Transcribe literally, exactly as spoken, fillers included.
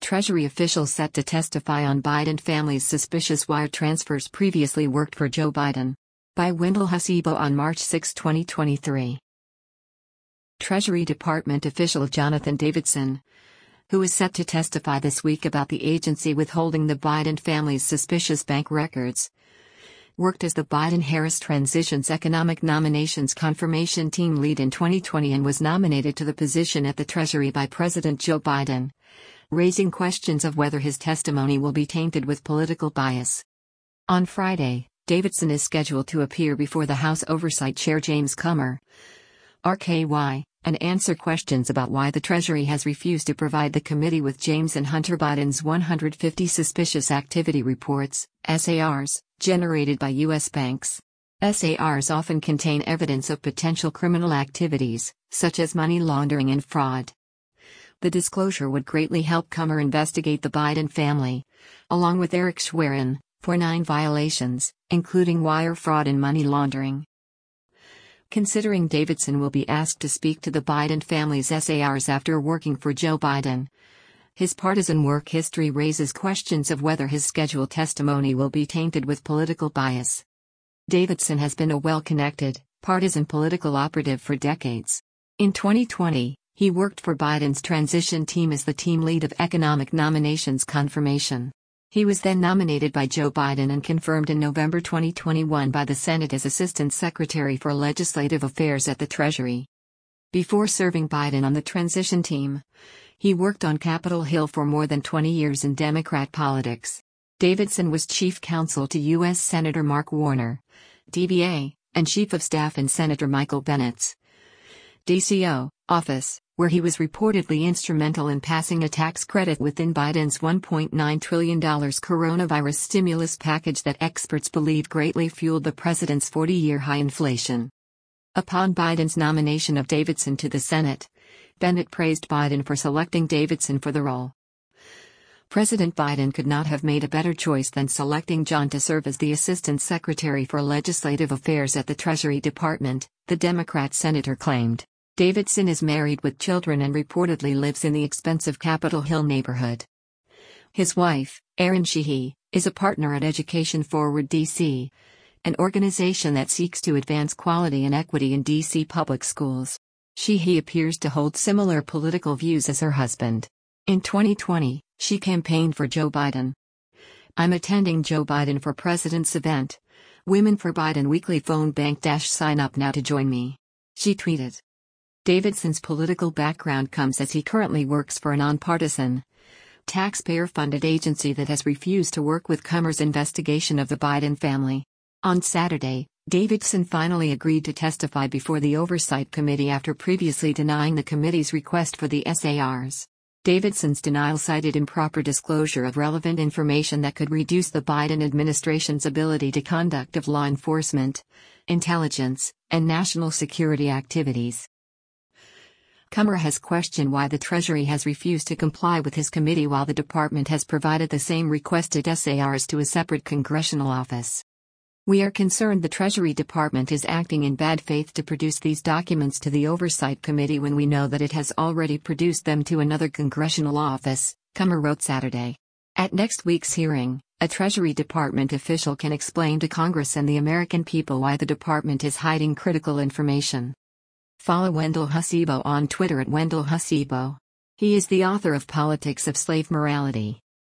Treasury official set to testify on Biden family's suspicious wire transfers previously worked for Joe Biden. By Wendell Hasibo on March sixth, twenty twenty-three. Treasury Department official Jonathan Davidson, who is set to testify this week about the agency withholding the Biden family's suspicious bank records, worked as the Biden-Harris Transition's Economic Nominations Confirmation Team lead in twenty twenty and was nominated to the position at the Treasury by President Joe Biden, raising questions of whether his testimony will be tainted with political bias. On Friday, Davidson is scheduled to appear before the House Oversight Chair James Comer, R K Y, and answer questions about why the Treasury has refused to provide the committee with James and Hunter Biden's one hundred fifty suspicious activity reports, S A Rs, generated by U S banks. S A Rs often contain evidence of potential criminal activities, such as money laundering and fraud. The disclosure would greatly help Comer investigate the Biden family, along with Eric Schwerin, for nine violations, including wire fraud and money laundering. Considering Davidson will be asked to speak to the Biden family's S A Rs after working for Joe Biden, his partisan work history raises questions of whether his scheduled testimony will be tainted with political bias. Davidson has been a well-connected, partisan political operative for decades. In twenty twenty, he worked for Biden's transition team as the team lead of Economic Nominations Confirmation. He was then nominated by Joe Biden and confirmed in November twenty twenty-one by the Senate as Assistant Secretary for Legislative Affairs at the Treasury. Before serving Biden on the transition team, he worked on Capitol Hill for more than twenty years in Democrat politics. Davidson was chief counsel to U S Senator Mark Warner, D B A, and chief of staff in Senator Michael Bennet's D C O office, where he was reportedly instrumental in passing a tax credit within Biden's one point nine trillion dollars coronavirus stimulus package that experts believe greatly fueled the president's forty-year high inflation. Upon Biden's nomination of Davidson to the Senate, Bennett praised Biden for selecting Davidson for the role. President Biden could not have made a better choice than selecting John to serve as the Assistant Secretary for Legislative Affairs at the Treasury Department, the Democrat senator claimed. Davidson is married with children and reportedly lives in the expensive Capitol Hill neighborhood. His wife, Erin Sheehy, is a partner at Education Forward D C, an organization that seeks to advance quality and equity in D C public schools. Sheehy appears to hold similar political views as her husband. In twenty twenty, she campaigned for Joe Biden. "I'm attending Joe Biden for President's event. Women for Biden weekly phone bank dash sign up now to join me," she tweeted. Davidson's political background comes as he currently works for a nonpartisan, taxpayer-funded agency that has refused to work with Comer's investigation of the Biden family. On Saturday, Davidson finally agreed to testify before the Oversight Committee after previously denying the committee's request for the S A Rs. Davidson's denial cited improper disclosure of relevant information that could reduce the Biden administration's ability to conduct of law enforcement, intelligence, and national security activities. Comer has questioned why the Treasury has refused to comply with his committee while the department has provided the same requested S A Rs to a separate congressional office. "We are concerned the Treasury Department is acting in bad faith to produce these documents to the Oversight Committee when we know that it has already produced them to another congressional office," Comer wrote Saturday. At next week's hearing, a Treasury Department official can explain to Congress and the American people why the department is hiding critical information. Follow Wendell Hasibo on Twitter at Wendell Hasibo. He is the author of Politics of Slave Morality.